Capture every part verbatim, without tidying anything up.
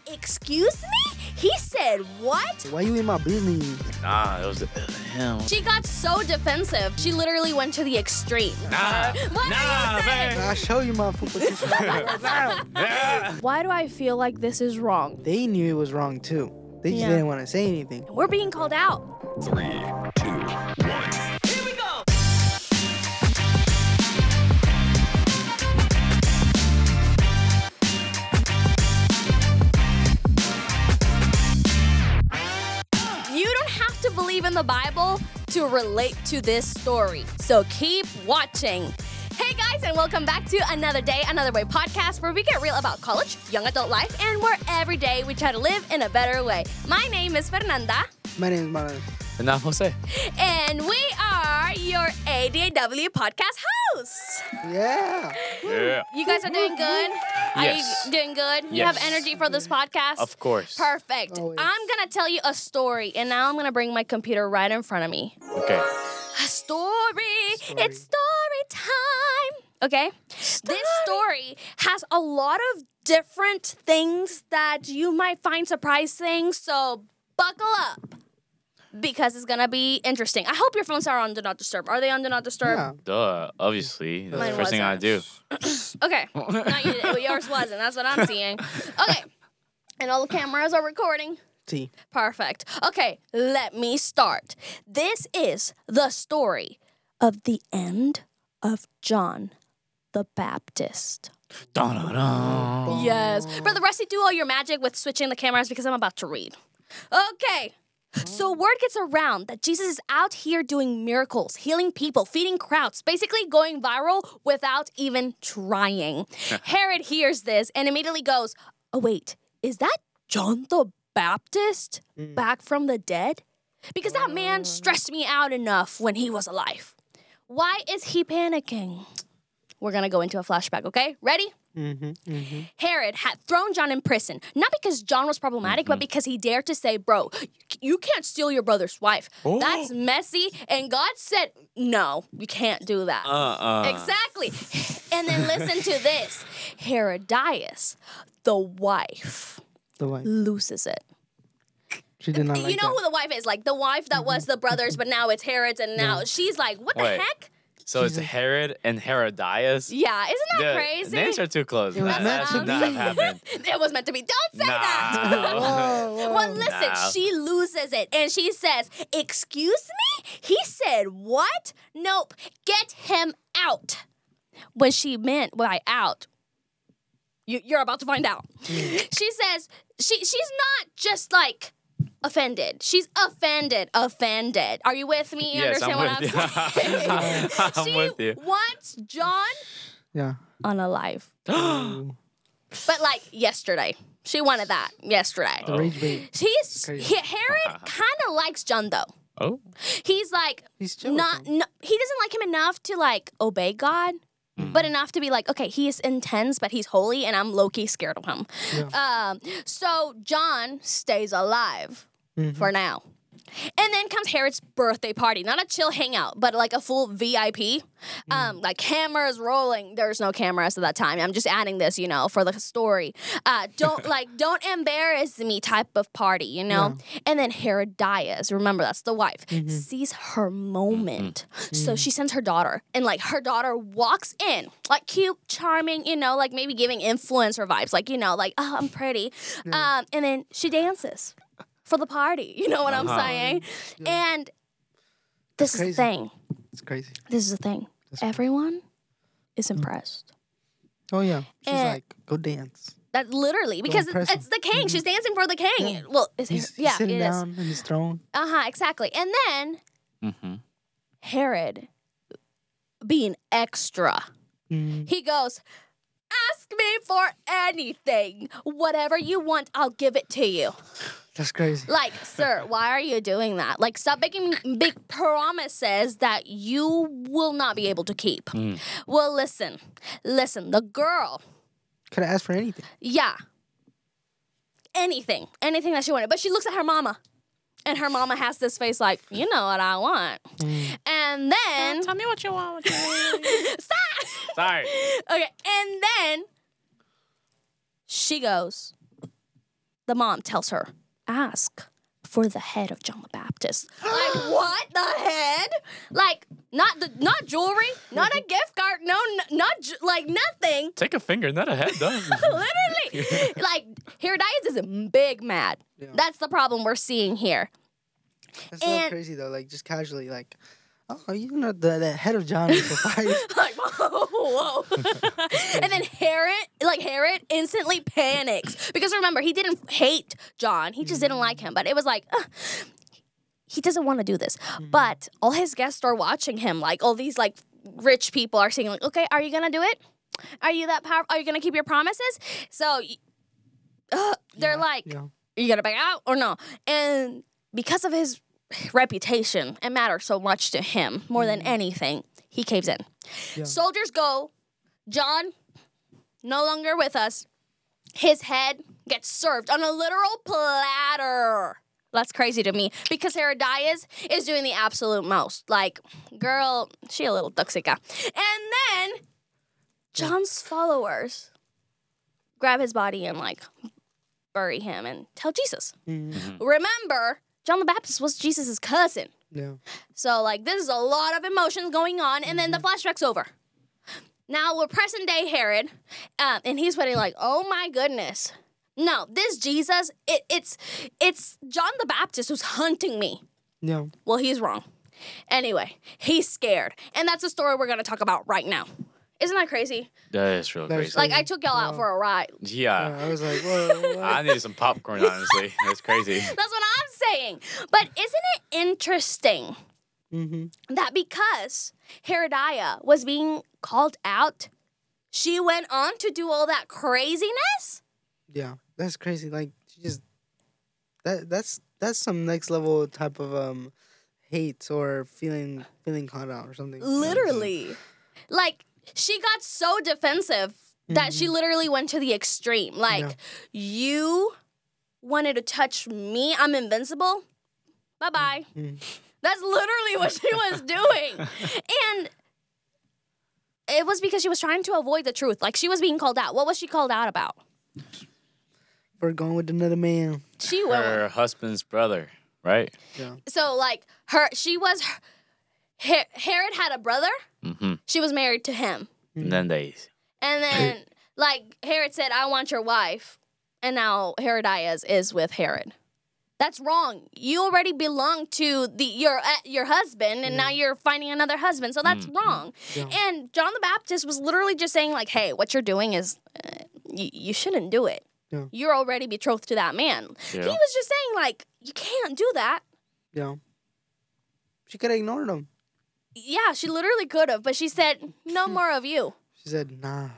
excuse me? He said what? Why you in my business? Nah, it was uh, him. She got so defensive. She literally went to the extreme. Nah, What nah, are you saying? man. I'll show you my football. Yeah. Why do I feel like this is wrong? They knew it was wrong too. They just Yeah. didn't want to say anything. We're being called out. Three, two, one. Here we go. You don't have to believe in the Bible to relate to this story. So keep watching. Hey guys, and welcome back to Another Day, Another Way podcast, where we get real about college, young adult life, and where every day we try to live in a better way. My name is Fernanda, My name is Manuel. And I'm Jose. and we are your A D A W podcast hosts. Yeah. Yeah. You guys are doing good? Are Yes. you doing good? You Yes. have energy for this podcast? Of course. Perfect. Always. I'm going to tell you a story, and now I'm going to bring my computer right in front of me. Okay. A story. Story. It's story time. Okay? This story has a lot of different things that you might find surprising, so buckle up because it's going to be interesting. I hope your phones are on Do Not Disturb. Are they on Do Not Disturb? Yeah. Duh. Obviously. That's Mine the first thing I do. Okay. Not you, well, yours wasn't. That's what I'm seeing. Okay. And all the cameras are recording. See. Perfect. Okay, let me start. This is the story of the end of John the Baptist. Dun-dun-dun. Yes. Brother Rusty, do all your magic with switching the cameras because I'm about to read. Okay. So word gets around that Jesus is out here doing miracles, healing people, feeding crowds, basically going viral without even trying. Herod hears this and immediately goes, oh wait, is that John the Baptist back from the dead? Because that man stressed me out enough when he was alive. Why is he panicking? We're going to go into a flashback, okay? Ready? Mm-hmm. Mm-hmm. Herod had thrown John in prison, not because John was problematic, but because he dared to say, bro, you can't steal your brother's wife. Oh. That's messy. And God said, no, you can't do that. Uh-uh. Exactly. And then listen to this. Herodias, the wife, The wife. loses it. She did not like you know that. who the wife is? Like the wife that was the brothers, but now it's Herod's, and now she's like, what the Wait. heck? So it's Herod and Herodias? Yeah, isn't that The crazy? names are too close. It was That, meant that to should not be. have happened. It was meant to be. Don't say that. Nah. Whoa, whoa. Well, listen, Nah. she loses it and she says, excuse me? He said, what? Nope, get him out. When she meant by out, you, you're about to find out. She says, she she's not just like offended. She's offended, offended. Are you with me? You Yes, understand I'm what with I'm you. saying? I'm she with you. wants John Yeah. unalive. Ooh. But like yesterday. She wanted that yesterday. The rage bait. He's Crazy. he, Herod kind of likes John though. Oh. He's like He's chill with not him. no, he doesn't like him enough to like obey God, but enough to be like, okay, he is intense, but he's holy, and I'm low key scared of him. Um, so John stays alive for now. And then comes Herod's birthday party. Not a chill hangout, but like a full V I P. Um, like cameras rolling. There's no cameras at that time. I'm just adding this, you know, for the story. Uh, don't like, don't embarrass me type of party, you know? And then Herodias, remember that's the wife, sees her moment. So she sends her daughter. And like her daughter walks in, like cute, charming, you know, like maybe giving influencer vibes. Like, you know, like, oh, I'm pretty. Um, and then she dances for the party. You know what I'm Uh-huh. saying? And this is the crazy. thing. It's crazy. This is the thing. Everyone is impressed. Oh, yeah. She's And- like, go dance. That literally, because it's, impress him. it's the king. She's dancing for the king. Well, it's, He's, he's yeah, sitting it is. down in his throne. Uh-huh, exactly. And then Mm-hmm. Herod, being extra, Mm. he goes, ask me for anything. Whatever you want, I'll give it to you. That's crazy. Like, sir, why are you doing that? Like, stop making big promises that you will not be able to keep. Well, listen, listen, the girl, Could have asked for anything. yeah, anything, anything that she wanted. But she looks at her mama, and her mama has this face like, you know what I want. And then, Tell me what you want. stop! Sorry. Okay, and then she goes, the mom tells her, ask for the head of John the Baptist. Like, what? The head? Like, not the not jewelry, not a gift card, no, n- not ju- like nothing. Take a finger, not a head, though. Literally. Like, Herodias is big mad. Yeah. That's the problem we're seeing here. That's so And- crazy though. Like just casually, like, oh, you know the, the head of John is suffice. Like, whoa, whoa. And then Herod, like Herod instantly panics. Because remember, he didn't hate John. He just didn't like him. But it was like, uh, he doesn't want to do this. But all his guests are watching him. Like, all these, like, rich people are saying, like, okay, are you going to do it? Are you that powerful? Are you going to keep your promises? So, uh, they're Yeah, like, yeah. are you going to back out or no? And because of his reputation, it matters so much to him more than anything, he caves in. Yeah. Soldiers go. John, no longer with us. His head gets served on a literal platter. That's crazy to me because Herodias is doing the absolute most. Like, girl, she a little toxica. And then John's followers grab his body and like bury him and tell Jesus. Mhm. Remember, John the Baptist was Jesus' cousin. Yeah. So, like, this is a lot of emotions going on, and then the flashback's over. Now, we're present day Herod, um, and he's putting, like, oh, my goodness. No, this Jesus, it, it's it's John the Baptist who's hunting me. Yeah. Well, he's wrong. Anyway, he's scared, and that's a story we're going to talk about right now. Isn't that crazy? That is real That is crazy. Like, I took y'all out Wow. for a ride. Yeah. Yeah, I was like, whoa. what? I needed some popcorn, honestly. That's crazy. That's what I'm saying. But isn't it interesting Mhm. that because Herodiah was being called out, she went on to do all that craziness? Yeah, that's crazy. Like she just that that's that's some next level type of um hate or feeling feeling caught out or something. Literally. Like, she got so defensive that she literally went to the extreme. Like, Yeah. you wanted to touch me, I'm invincible. Bye-bye. Mhm. That's literally what she was doing. And it was because she was trying to avoid the truth. Like, she was being called out. What was she called out about? For going with another man. She went. Her husband's brother, right? Yeah. So, like, her, she was, Her, Herod had a brother. Mm-hmm. She was married to him. And then they... And then, like, Herod said, I want your wife. And now Herodias is with Herod. That's wrong. You already belong to the your uh, your husband, and now you're finding another husband. So that's wrong. Yeah. And John the Baptist was literally just saying, like, hey, what you're doing is, uh, y- you shouldn't do it. Yeah. You're already betrothed to that man. Yeah. He was just saying, like, you can't do that. Yeah. She could have ignored him. Yeah, she literally could have, but she said, no more of you. She said, nah.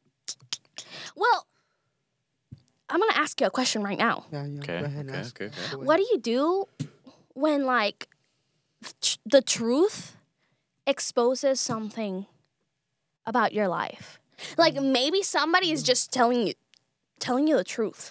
Well, I'm going to ask you a question right now. Yeah, yeah. Okay, Go ahead and okay, ask. okay, okay. Go ahead. What do you do when, like, tr- the truth exposes something about your life? Like, maybe somebody is just telling you, telling you the truth.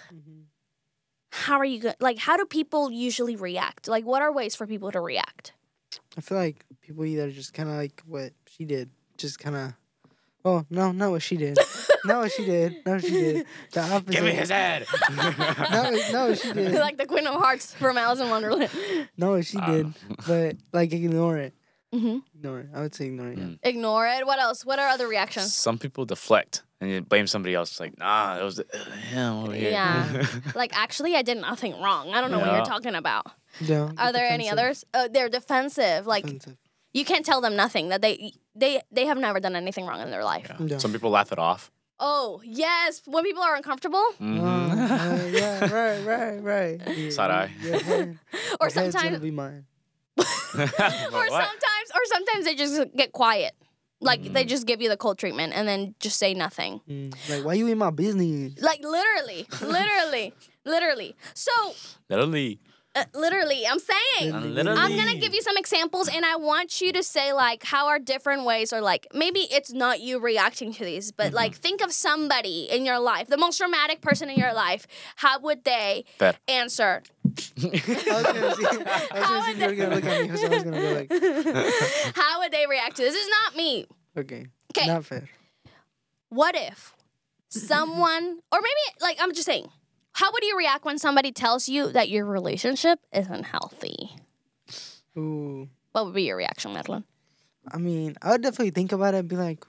How are you going? Like, how do people usually react? Like, what are ways for people to react? I feel like people either just kind of like what she did, just kind of. Oh no, not what she did. Not what she did. No, she did. The opposite. Give me his head! No, no, she did. Like the Queen of Hearts from Alice in Wonderland. No, she Uh. did. But like, ignore it. hmm Ignore it. I would say ignore it. Yeah. Mm. Ignore it. What else? What are other reactions? Some people deflect and you blame somebody else. It's like, nah, it was uh, him over here. Yeah. Like, actually, I did nothing wrong. I don't know what Yeah. you're talking about. Yeah. Are there any others? Uh, they're defensive. Like, Offensive. you can't tell them nothing. That they they they have never done anything wrong in their life. Yeah. Yeah. Some people laugh it off. Oh yes, when people are uncomfortable, Mhm. Oh, uh, yeah, right, right, right. Yeah, Side eye. Your head, or your head's gonna sometimes, be mine. or What? sometimes, or sometimes they just get quiet. Like they just give you the cold treatment and then just say nothing. Mm. Like, why you in my business? Like literally, literally, literally. So Literally. uh, literally, I'm saying. Literally. I'm gonna give you some examples, and I want you to say like how are different ways, or like maybe it's not you reacting to these, but like think of somebody in your life, the most dramatic person in your life. How would they Fair. answer? I was gonna see, I was gonna see if you were gonna look at me because I was gonna go like, How would they react to this? This is not me. okay, 'Kay. not fair. What if someone, or maybe like I'm just saying, how would you react when somebody tells you that your relationship isn't healthy? Ooh. What would be your reaction, Madeline? I mean, I would definitely think about it and be like,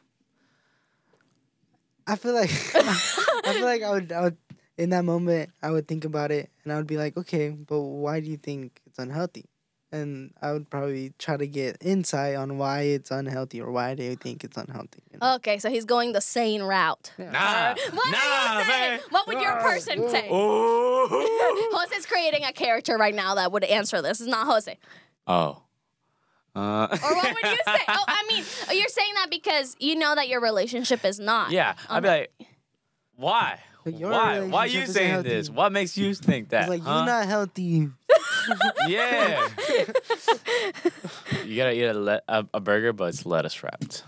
I feel like, I feel like I would, I would, in that moment, I would think about it and I would be like, okay, but why do you think it's unhealthy? And I would probably try to get insight on why it's unhealthy or why they think it's unhealthy. You know? Okay, so he's going the sane route. Nah, What nah, are you saying? man. What would your person say? Oh. Jose's creating a character right now that would answer this. It's not Jose. Oh. Uh. Or what would you say? Oh, I mean, you're saying that because you know that your relationship is not. Yeah, I'd be like, why? But your Why? Why are you relationship isn't saying healthy. this? What makes you think that? It's like, huh? you're not healthy. Yeah. You gotta eat a, le- a, a burger, but it's lettuce wrapped.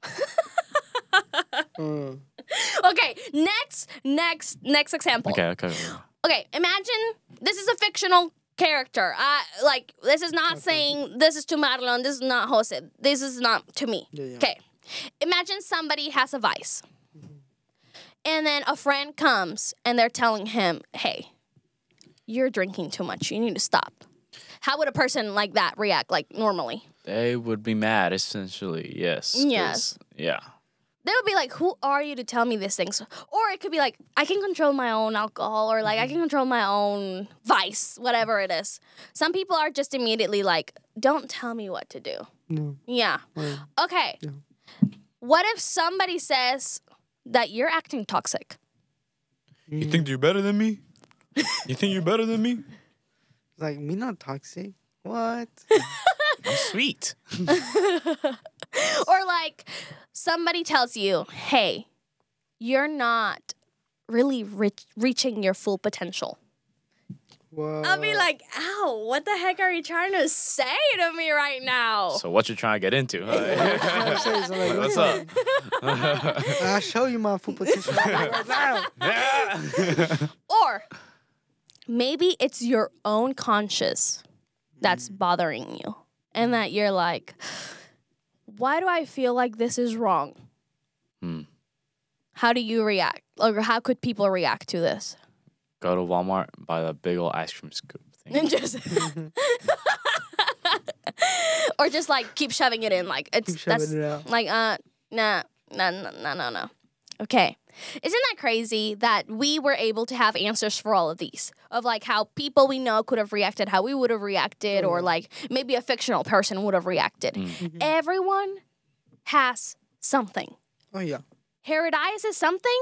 Uh, Okay, next, next, next example. Okay, okay. Okay, imagine this is a fictional character. Uh, like, this is not saying this is to Madeline, this is not Jose, this is not to me. Yeah, yeah. Okay, imagine somebody has a vice. And then a friend comes and they're telling him, hey, you're drinking too much. You need to stop. How would a person like that react, like normally? They would be mad, essentially. Yes. 'cause- Yes. Yeah. They would be like, who are you to tell me these things? Or it could be like, I can control my own alcohol, or like, I can control my own vice, whatever it is. Some people are just immediately like, don't tell me what to do. no. Yeah. Right. Okay. Yeah. What if somebody says that you're acting toxic? You think you're better than me? You think you're better than me? Like, me not toxic? What? I'm sweet. Or like somebody tells you, hey, you're not really reach- reaching your full potential. What? I'll be like, ow, what the heck are you trying to say to me right now? So what you trying to get into? I say, so like, What's up? I'll show you my full potential right now. Yeah. Or maybe it's your own conscience that's bothering you. And that you're like, why do I feel like this is wrong? Hmm. How do you react? Or how could people react to this? Go to Walmart, buy the big old ice cream scoop thing. And just or just like keep shoving it in, like it's Keep shoving that's it out. like uh nah nah nah nah nah nah. Okay, isn't that crazy that we were able to have answers for all of these of like how people we know could have reacted, how we would have reacted, or like maybe a fictional person would have reacted. Mm-hmm. Everyone has something. Oh, yeah. Herodias' something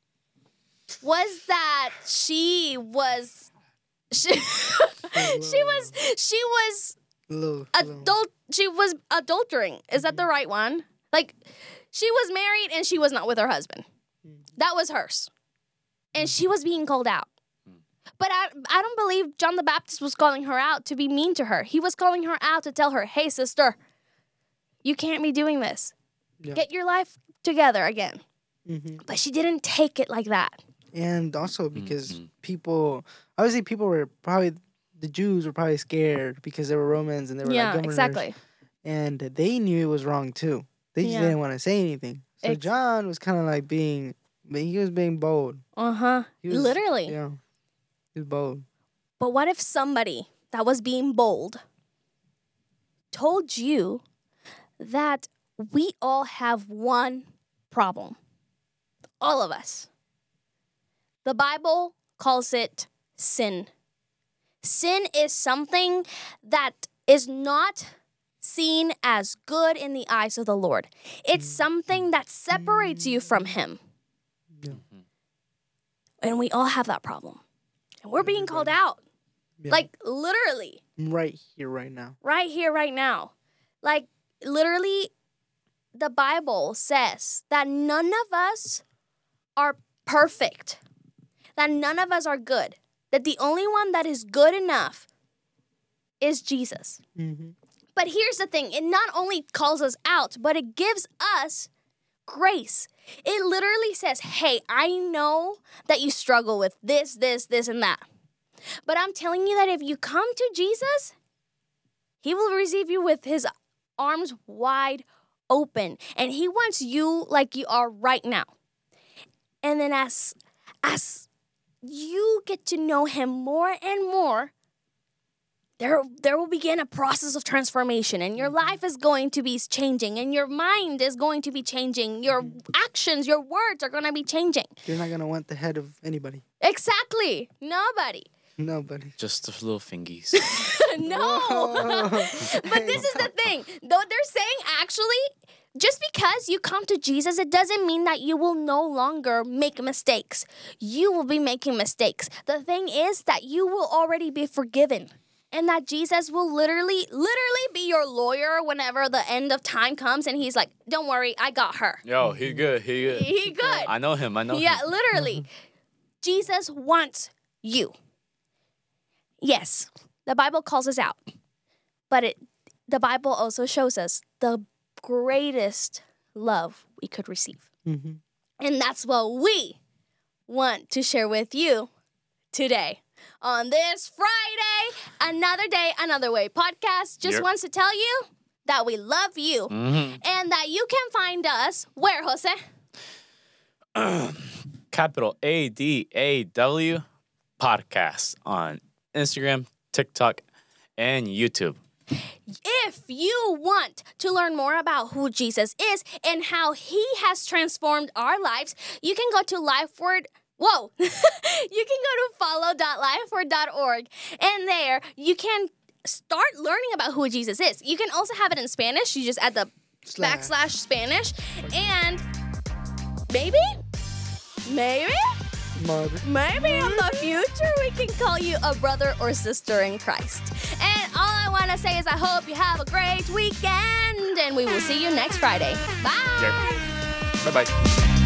was that she was she, she was she was Little, little. adult she was adultering. Is that the right one? Like she was married and she was not with her husband. That was hers. And she was being called out. But I I don't believe John the Baptist was calling her out to be mean to her. He was calling her out to tell her, "Hey sister, you can't be doing this. Yeah. Get your life together again." Mm-hmm. But she didn't take it like that. And also because Mm-hmm. people, obviously people were probably, the Jews were probably scared because they were Romans and they were Yeah, like governors. exactly. And they knew it was wrong too. They just Yeah. didn't want to say anything. So Ex- John was kind of like being, but he was being bold. Uh-huh. He was- Literally. Yeah. He was bold. But what if somebody that was being bold told you that we all have one problem? All of us. The Bible calls it sin. Sin is something that is not seen as good in the eyes of the Lord. It's something that separates you from Him. Yeah. And we all have that problem. And we're being called out. Yeah. Like, literally, Right here, right now. right here, right now. Like, literally, the Bible says that none of us are perfect, that none of us are good, that the only one that is good enough is Jesus. Mm-hmm. But here's the thing, it not only calls us out, but it gives us grace. It literally says, hey, I know that you struggle with this, this, this, and that. But I'm telling you that if you come to Jesus, He will receive you with His arms wide open. And He wants you like you are right now. And then as, as you get to know him more and more, there, there will begin a process of transformation, and your life is going to be changing, and your mind is going to be changing. Your actions, your words are going to be changing. You're not gonna want the head of anybody. Exactly. Nobody. Nobody. Just the little fingies. No. But this is the thing. Though they're saying actually, just because you come to Jesus, it doesn't mean that you will no longer make mistakes. You will be making mistakes. The thing is that you will already be forgiven. And that Jesus will literally, literally be your lawyer whenever the end of time comes. And he's like, don't worry, I got her. Yo, he good. He good. He good. I know him. I know Yeah, him. literally. Jesus wants you. Yes, the Bible calls us out. But it, the Bible also shows us the greatest love we could receive. Mm-hmm. And that's what we want to share with you today. On this Friday, Another Day, Another Way podcast just Yep. wants to tell you that we love you Mm-hmm. and that you can find us where, Jose? Capital A D A W podcast on Instagram, TikTok, and YouTube. If you want to learn more about who Jesus is and how he has transformed our lives, you can go to Lifeword. Whoa! You can go to follow dot lifeword dot org, and there you can start learning about who Jesus is. You can also have it in Spanish. You just add the Slash. backslash Spanish, and maybe, maybe, Mother. maybe in the future we can call you a brother or sister in Christ. And all I want to say is I hope you have a great weekend, and we will see you next Friday. Bye. Bye bye.